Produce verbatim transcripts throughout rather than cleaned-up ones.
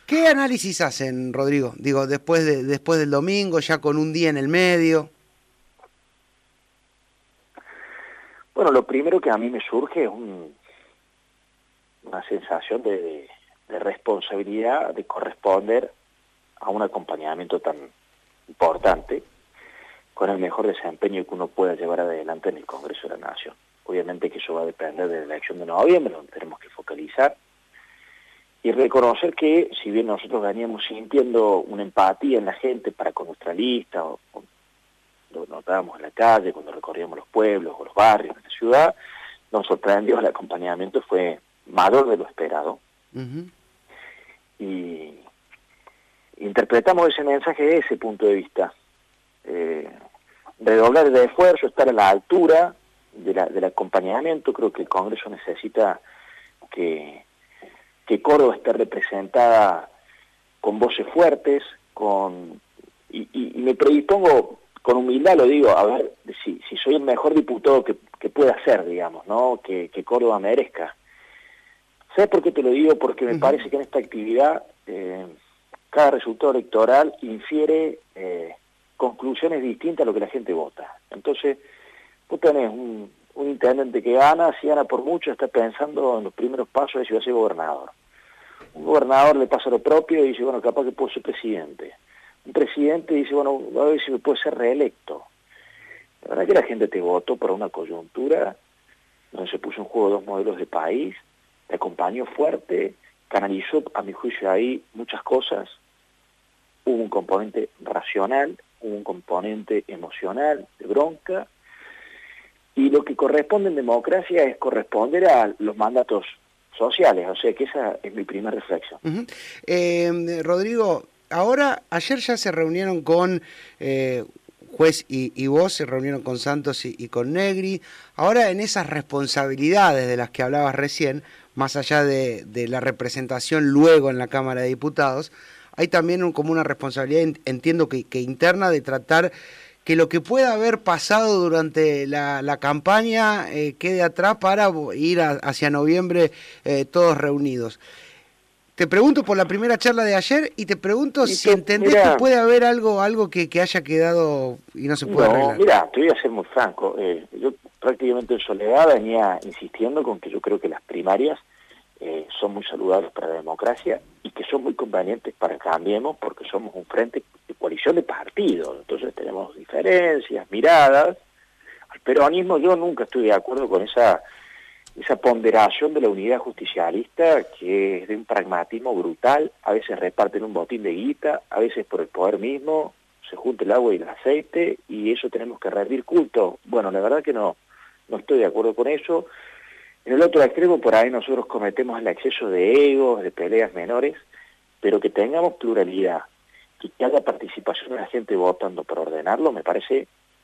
¿Qué análisis hacen, Rodrigo? Digo, después, de, después del domingo, ya con un día en el medio. Bueno, lo primero que a mí me surge es un, una sensación de, de, de responsabilidad, de corresponder a un acompañamiento tan importante, con el mejor desempeño que uno pueda llevar adelante en el Congreso de la Nación. Obviamente que eso va a depender de la elección de noviembre, donde tenemos que focalizar, y reconocer que, si bien nosotros veníamos sintiendo una empatía en la gente para con nuestra lista, o, o lo notábamos en la calle, cuando recorríamos los pueblos o los barrios de la ciudad, nos sorprendió, el acompañamiento fue mayor de lo esperado. Uh-huh. Y interpretamos ese mensaje de ese punto de vista. Eh, redoblar el esfuerzo, estar a la altura de la, del acompañamiento. Creo que el Congreso necesita que, que Córdoba esté representada con voces fuertes, con y, y, y me predispongo con humildad, lo digo, a ver si, si soy el mejor diputado que, que pueda ser, digamos, ¿no? Que, que Córdoba merezca. ¿Sabes por qué te lo digo? Porque me uh-huh. parece que en esta actividad eh, cada resultado electoral infiere eh, conclusiones distintas a lo que la gente vota. Entonces, vos tenés un, un intendente que gana, si gana por mucho, está pensando en los primeros pasos de si va a ser gobernador. Un gobernador le pasa lo propio y dice, bueno, capaz que puedo ser presidente. Un presidente dice, bueno, a ver si me puede ser reelecto. La verdad que la gente te votó por una coyuntura donde se puso en juego dos modelos de país, te acompañó fuerte, canalizó, a mi juicio, ahí muchas cosas. Hubo un componente racional, hubo un componente emocional, de bronca, y lo que corresponde en democracia es corresponder a los mandatos sociales, o sea que esa es mi primera reflexión. Uh-huh. eh, Rodrigo, ahora, ayer ya se reunieron con eh, Juez y, y vos, se reunieron con Santos y, y con Negri. Ahora, en esas responsabilidades de las que hablabas recién, más allá de, de la representación luego en la Cámara de Diputados, hay también un, como una responsabilidad, entiendo que, que interna, de tratar que lo que pueda haber pasado durante la, la campaña eh, quede atrás para ir a, hacia noviembre eh, todos reunidos. Te pregunto por la primera charla de ayer y te pregunto y si tú, entendés mirá, que puede haber algo algo que, que haya quedado y no se puede no, arreglar. Mira, te voy a ser muy franco. Eh, yo prácticamente en soledad venía insistiendo con que yo creo que las primarias eh, son muy saludables para la democracia y que son muy convenientes para Cambiemos, porque somos un frente de coalición de partidos. Entonces tenemos diferencias, miradas. Al peronismo yo nunca estoy de acuerdo con esa... esa ponderación de la unidad justicialista, que es de un pragmatismo brutal. A veces reparten un botín de guita, a veces por el poder mismo, se junta el agua y el aceite, y eso tenemos que rendir culto. Bueno, la verdad que no, no estoy de acuerdo con eso. En el otro extremo, por ahí nosotros cometemos el exceso de egos, de peleas menores, pero que tengamos pluralidad, y que haya participación de la gente votando para ordenarlo, me parece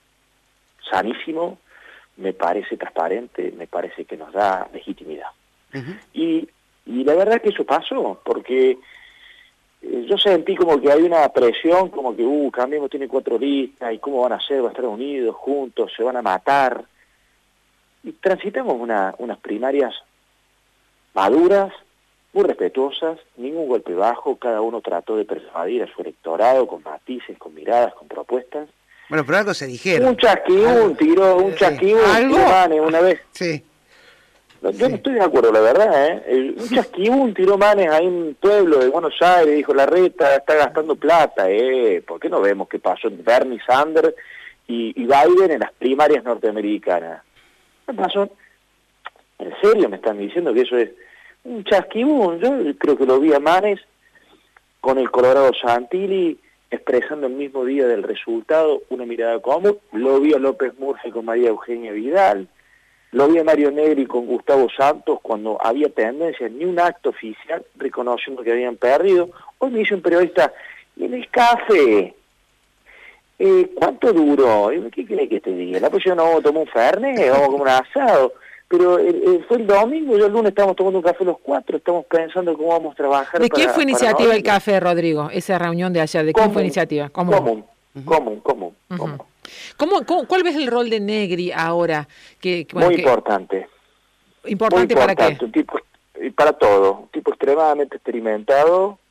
sanísimo, me parece transparente, me parece que nos da legitimidad. Uh-huh. Y, y la verdad que eso pasó, porque eh, yo sentí como que hay una presión, como que, uh, Cambiemos tiene cuatro listas, y cómo van a ser, van a estar unidos, juntos, se van a matar. Y transitamos una, unas primarias maduras, muy respetuosas, ningún golpe bajo, cada uno trató de persuadir a su electorado con matices, con miradas, con propuestas. Bueno, pero algo se dijeron. Un chasquibún tiró, un chasquibún ¿Algo? tiró Manes una vez. Sí. Yo sí. no estoy de acuerdo, la verdad, ¿eh? Un chasquibún tiró Manes ahí en un pueblo de Buenos Aires, dijo, la reta está gastando plata, ¿eh? ¿Por qué no vemos qué pasó en Bernie Sanders y, y Biden en las primarias norteamericanas? ¿Qué pasó? ¿En serio me están diciendo que eso es un chasquibún? Yo creo que lo vi a Manes con el Colorado Santilli, expresando el mismo día del resultado una mirada común. Lo vi a López Murphy con María Eugenia Vidal, lo vi a Mario Negri con Gustavo Santos cuando había tendencias, ni un acto oficial reconociendo que habían perdido. Hoy me dice un periodista, ¿y en el café? Eh, ¿Cuánto duró? ¿Qué cree que te diga? La próxima no tomó un fernet, vamos a comer un asado. Pero el, el, fue el domingo, yo el lunes estamos tomando un café los cuatro, estamos pensando cómo vamos a trabajar. ¿De quién fue iniciativa el café, Rodrigo? Esa reunión de ayer, ¿de quién fue iniciativa? Común, común, uh-huh. común, común. Uh-huh. común. ¿Cómo, cómo, ¿Cuál ves el rol de Negri ahora? Que, bueno, Muy que... importante. ¿Importante Muy para importante, qué? Un tipo, para todo, un tipo extremadamente experimentado,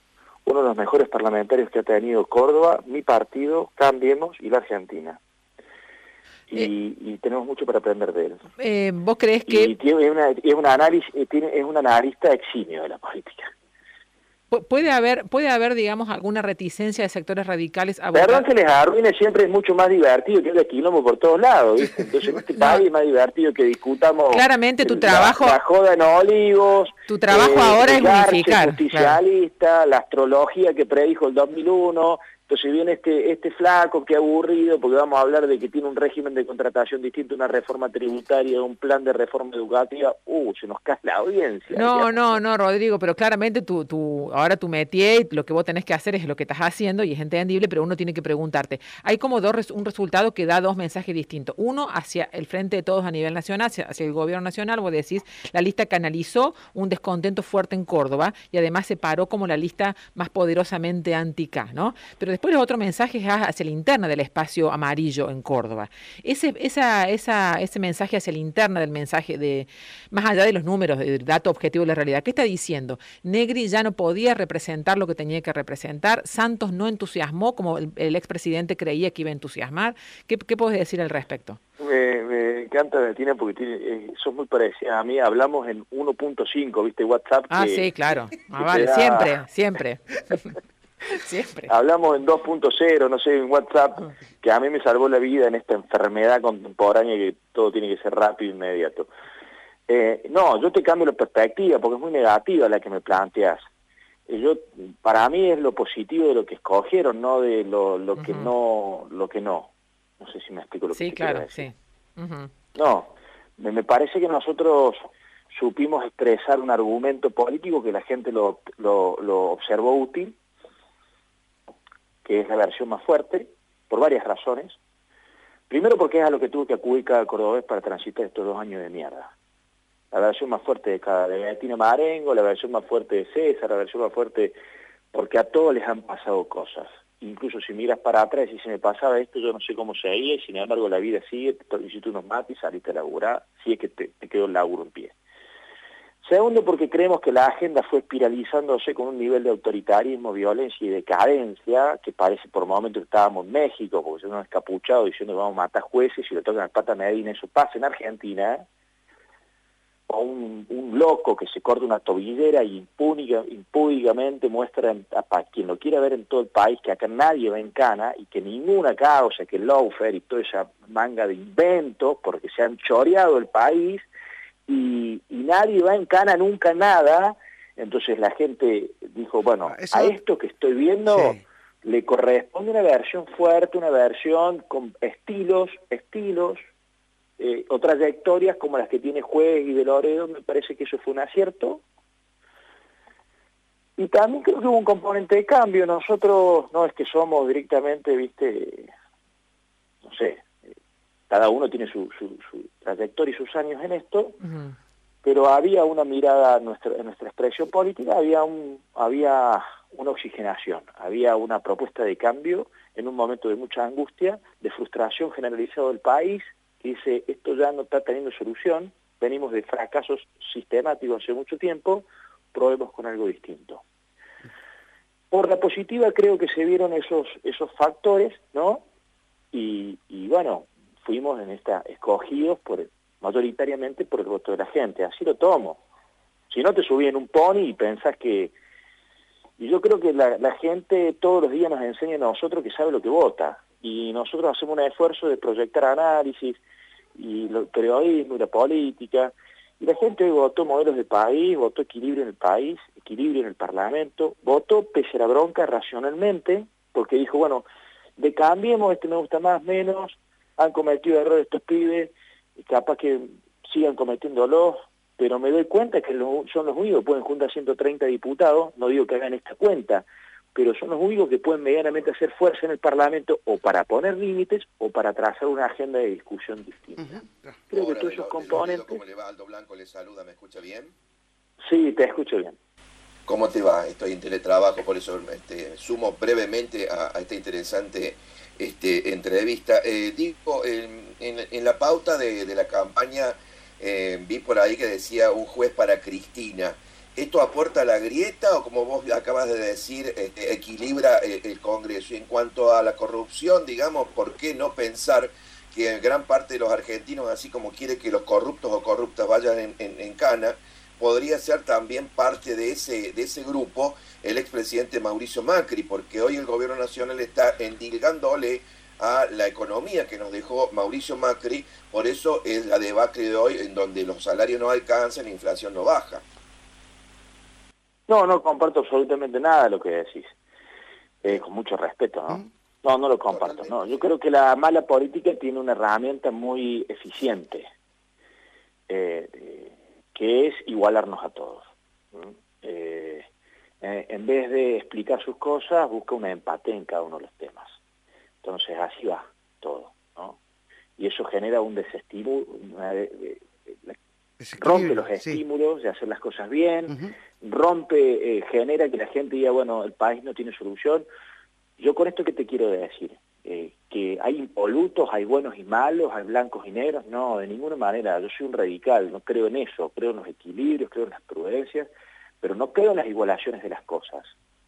uno de los mejores parlamentarios que ha tenido Córdoba, mi partido, Cambiemos y la Argentina. Y, eh, y tenemos mucho para aprender de él. Eh, ¿Vos creés que...? Y tiene una, es, una análisis, tiene, es un analista eximio de la política. ¿Puede haber, puede haber, digamos, alguna reticencia de sectores radicales a votar? Perdón que les arruine, siempre es mucho más divertido que haya quilombo por todos lados, ¿viste? Entonces en este no. país es más divertido que discutamos... Claramente tu el, trabajo... La, la joda en Olivos... Tu trabajo eh, ahora es unificar. Justicialista, claro. La astrología que predijo el dos mil uno... Entonces viene este este flaco, que aburrido, porque vamos a hablar de que tiene un régimen de contratación distinto, una reforma tributaria, un plan de reforma educativa. Uh, se nos cae la audiencia. No, no, no, Rodrigo, pero claramente tu, tu, ahora tu métier, lo que vos tenés que hacer es lo que estás haciendo y es entendible, pero uno tiene que preguntarte. Hay como dos un resultado que da dos mensajes distintos. Uno, hacia el frente de todos a nivel nacional, hacia, hacia el gobierno nacional, vos decís, la lista canalizó un descontento fuerte en Córdoba y además se paró como la lista más poderosamente anti-K, ¿no? Pero después el otro mensaje es hacia la interna del espacio amarillo en Córdoba. Ese, esa, esa, ese mensaje hacia la interna del mensaje, de más allá de los números, del dato objetivo de la realidad, ¿qué está diciendo? Negri ya no podía representar lo que tenía que representar, Santos no entusiasmó como el, el expresidente creía que iba a entusiasmar. ¿Qué, qué puedes decir al respecto? Me, me encanta, Betina, porque tiene, eh, sos muy parecida a mí. Hablamos en uno punto cinco, ¿viste? WhatsApp. Ah, que, sí, claro. Ah, vale, da... siempre, siempre. Siempre. Hablamos en dos punto cero, no sé, en WhatsApp, que a mí me salvó la vida en esta enfermedad contemporánea que todo tiene que ser rápido e inmediato. Eh, no, yo te cambio la perspectiva porque es muy negativa la que me planteas. Eh, yo, para mí es lo positivo de lo que escogieron, no de lo, lo uh-huh. que no, lo que no. No sé si me explico lo que sí, te claro, quiero decir. Sí, uh-huh. No, me, me parece que nosotros supimos expresar un argumento político que la gente lo, lo, lo observó útil, que es la versión más fuerte, por varias razones. Primero porque es a lo que tuvo que acudir cada cordobés para transitar estos dos años de mierda. La versión más fuerte de cada de Betina Marengo, la versión más fuerte de César, la versión más fuerte, porque a todos les han pasado cosas. Incluso si miras para atrás y si me pasaba esto, yo no sé cómo seguía, y sin embargo la vida sigue, te hiciste unos mates y saliste a laburar, si es que te, te quedó el laburo en pie. Segundo, porque creemos que la agenda fue espiralizándose con un nivel de autoritarismo, violencia y decadencia, que parece por momentos que estábamos en México, porque se nos han escapuchado diciendo que vamos a matar jueces y le tocan las patas a Medina. Eso pasa en Argentina, ¿eh? O un, un loco que se corta una tobillera y impúdica, impúdicamente muestra a, a quien lo quiera ver en todo el país que acá nadie va en cana y que ninguna causa, que el lawfare y toda esa manga de inventos, porque se han choreado el país, Y, y nadie va en cana nunca nada. Entonces la gente dijo, bueno, Eso... a esto que estoy viendo sí. le corresponde una versión fuerte, una versión con estilos, estilos, eh, o trayectorias como las que tiene Juez y de Loredo. Me parece que eso fue un acierto. Y también creo que hubo un componente de cambio. Nosotros no es que somos directamente, viste, no sé, cada uno tiene su, su, su trayectoria y sus años en esto, uh-huh. pero había una mirada en nuestra, en nuestra expresión política, había, un, había una oxigenación, había una propuesta de cambio en un momento de mucha angustia, de frustración generalizada del país, que dice, esto ya no está teniendo solución, venimos de fracasos sistemáticos hace mucho tiempo, probemos con algo distinto. Por la positiva creo que se vieron esos, esos factores, ¿no? Y, y bueno, fuimos en esta escogidos por mayoritariamente por el voto de la gente, así lo tomo. Si no te subí en un pony y pensás que... Y yo creo que la, la gente todos los días nos enseña a nosotros que sabe lo que vota, y nosotros hacemos un esfuerzo de proyectar análisis, y el periodismo y la política, y la gente hoy votó modelos de país, votó equilibrio en el país, equilibrio en el Parlamento, votó pese a la bronca racionalmente, porque dijo, bueno, de cambiemos, este me gusta más, menos, han cometido errores estos pibes, y capaz que sigan cometiéndolos, pero me doy cuenta que son los únicos que pueden juntar ciento treinta diputados, no digo que hagan esta cuenta, pero son los únicos que pueden medianamente hacer fuerza en el Parlamento o para poner límites o para trazar una agenda de discusión distinta. Uh-huh. Creo Hola, que todos esos lo, componentes... ¿Cómo le va? Aldo Blanco le saluda, ¿me escucha bien? Sí, te escucho bien. ¿Cómo te va? Estoy en teletrabajo, por eso este, sumo brevemente a, a esta interesante este, entrevista. Eh, digo, en, en, en la pauta de, de la campaña eh, vi por ahí que decía un juez para Cristina. ¿esto aporta a la grieta o, como vos acabas de decir, este, equilibra el, el Congreso? Y en cuanto a la corrupción, digamos, ¿por qué no pensar que gran parte de los argentinos, así como quiere que los corruptos o corruptas vayan en, en, en cana, podría ser también parte de ese, de ese grupo el expresidente Mauricio Macri? Porque hoy el gobierno nacional está endilgándole a la economía que nos dejó Mauricio Macri, por eso es la debacle de hoy en donde los salarios no alcanzan, la inflación no baja. No, no comparto absolutamente nada de lo que decís, eh, con mucho respeto, ¿no? ¿Mm? No, no lo comparto, no. Yo creo que la mala política tiene una herramienta muy eficiente, eh, eh, que es igualarnos a todos. Eh, eh, en vez de explicar sus cosas, busca un empate en cada uno de los temas. Entonces así va todo, ¿no? Y eso genera un desestímulo, una, eh, eh, rompe los estímulos, sí, de hacer las cosas bien, uh-huh. rompe, eh, genera que la gente diga, bueno, el país no tiene solución. Yo con esto, ¿qué te quiero decir? Eh, que hay impolutos, hay buenos y malos, hay blancos y negros. No, de ninguna manera. Yo soy un radical, no creo en eso. Creo en los equilibrios, creo en las prudencias, pero no creo en las igualaciones de las cosas.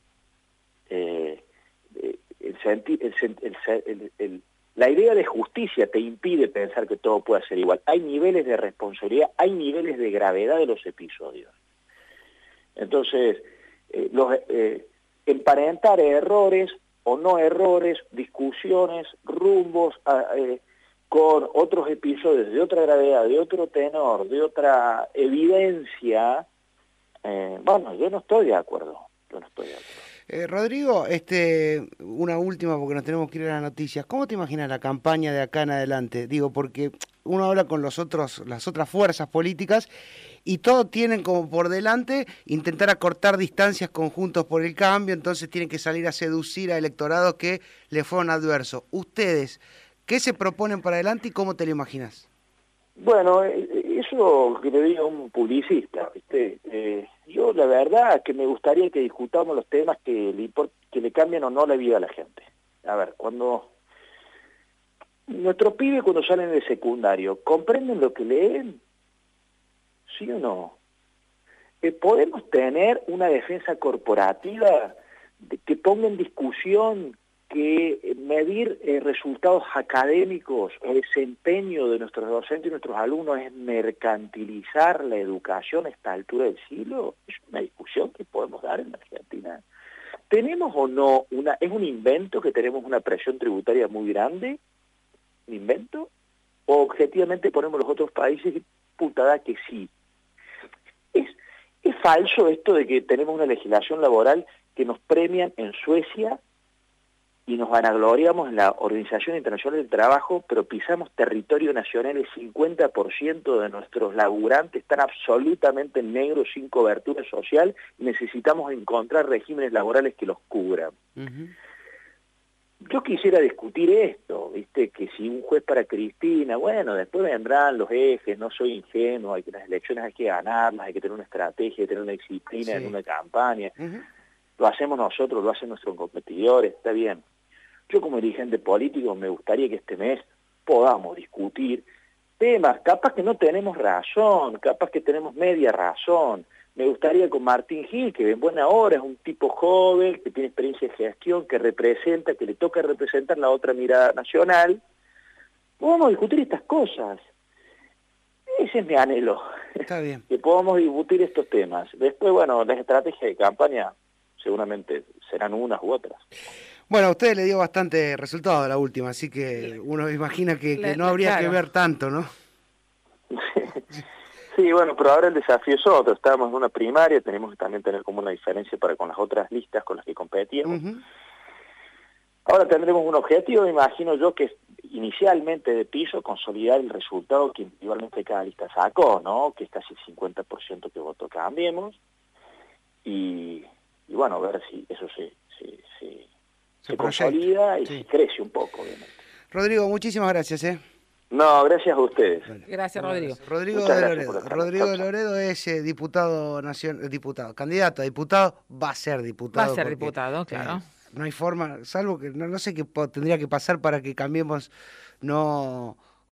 Eh, el senti- el, el, el, el, la idea de justicia te impide pensar que todo puede ser igual. Hay niveles de responsabilidad, hay niveles de gravedad de los episodios. Entonces, eh, los, eh, emparentar errores o no errores, discusiones, rumbos, eh, con otros episodios de otra gravedad, de otro tenor, de otra evidencia, eh, bueno, yo no estoy de acuerdo, yo no estoy de acuerdo. Eh, Rodrigo, este, una última porque nos tenemos que ir a las noticias. ¿Cómo te imaginas la campaña de acá en adelante? Digo, porque uno habla con los otros, las otras fuerzas políticas y todos tienen como por delante intentar acortar distancias con Juntos por el Cambio, entonces tienen que salir a seducir a electorados que le fueron adversos. Ustedes, ¿qué se proponen para adelante y cómo te lo imaginas? Bueno, eso que le diga un publicista, ¿viste? Eh, yo la verdad que me gustaría que discutamos los temas que le, que le cambian o no la vida a la gente. A ver, cuando nuestros pibes cuando salen de secundario, ¿comprenden lo que leen? ¿Sí o no? Eh, ¿Podemos tener una defensa corporativa de, que ponga en discusión que medir eh, resultados académicos o desempeño de nuestros docentes y nuestros alumnos es mercantilizar la educación a esta altura del siglo? Es una discusión que podemos dar en la Argentina. ¿Tenemos o no una, es un invento que tenemos una presión tributaria muy grande? ¿Un invento? ¿O objetivamente ponemos los otros países y putada que sí? Es, es falso esto de que tenemos una legislación laboral que nos premian en Suecia y nos vanagloriamos en la Organización Internacional del Trabajo, pero pisamos territorio nacional, el cincuenta por ciento de nuestros laburantes están absolutamente negros, sin cobertura social, y necesitamos encontrar regímenes laborales que los cubran. Uh-huh. Yo quisiera discutir esto, ¿viste? Que si un juez para Cristina, bueno, después vendrán los ejes, no soy ingenuo, hay que las elecciones hay que ganarlas, hay que tener una estrategia, hay que tener una disciplina, sí, en una campaña. Uh-huh. Lo hacemos nosotros, lo hacen nuestros competidores, está bien. Yo como dirigente político me gustaría que este mes podamos discutir temas, capaz que no tenemos razón, capaz que tenemos media razón. Me gustaría con Martín Gil, que en buena hora es un tipo joven, que tiene experiencia de gestión, que representa, que le toca representar la otra mirada nacional, podamos discutir estas cosas. Ese es mi anhelo. Está bien. Que podamos discutir estos temas. Después, bueno, las estrategias de campaña seguramente serán unas u otras. Bueno, a usted le dio bastante resultado la última, así que uno imagina que, que no habría claro. que ver tanto, ¿no? Sí, bueno, pero ahora el desafío es otro. Estábamos en una primaria, tenemos que también tener como una diferencia para con las otras listas con las que competíamos. Uh-huh. Ahora tendremos un objetivo, me imagino yo, que es inicialmente de piso consolidar el resultado que individualmente cada lista sacó, ¿no? Que es casi el cincuenta por ciento que votó Cambiemos. Y, y bueno, ver si eso se... se, se se consolida y sí. se crece un poco, obviamente. Rodrigo, muchísimas gracias, ¿eh? No, gracias a ustedes. Bueno, gracias, Rodrigo. Rodrigo de Loredo. Rodrigo de Loredo es eh, diputado nacional, diputado, candidato a diputado, va a ser diputado. Va a ser porque, diputado, claro. Eh, no hay forma, salvo que no, no sé qué tendría que pasar para que Cambiemos no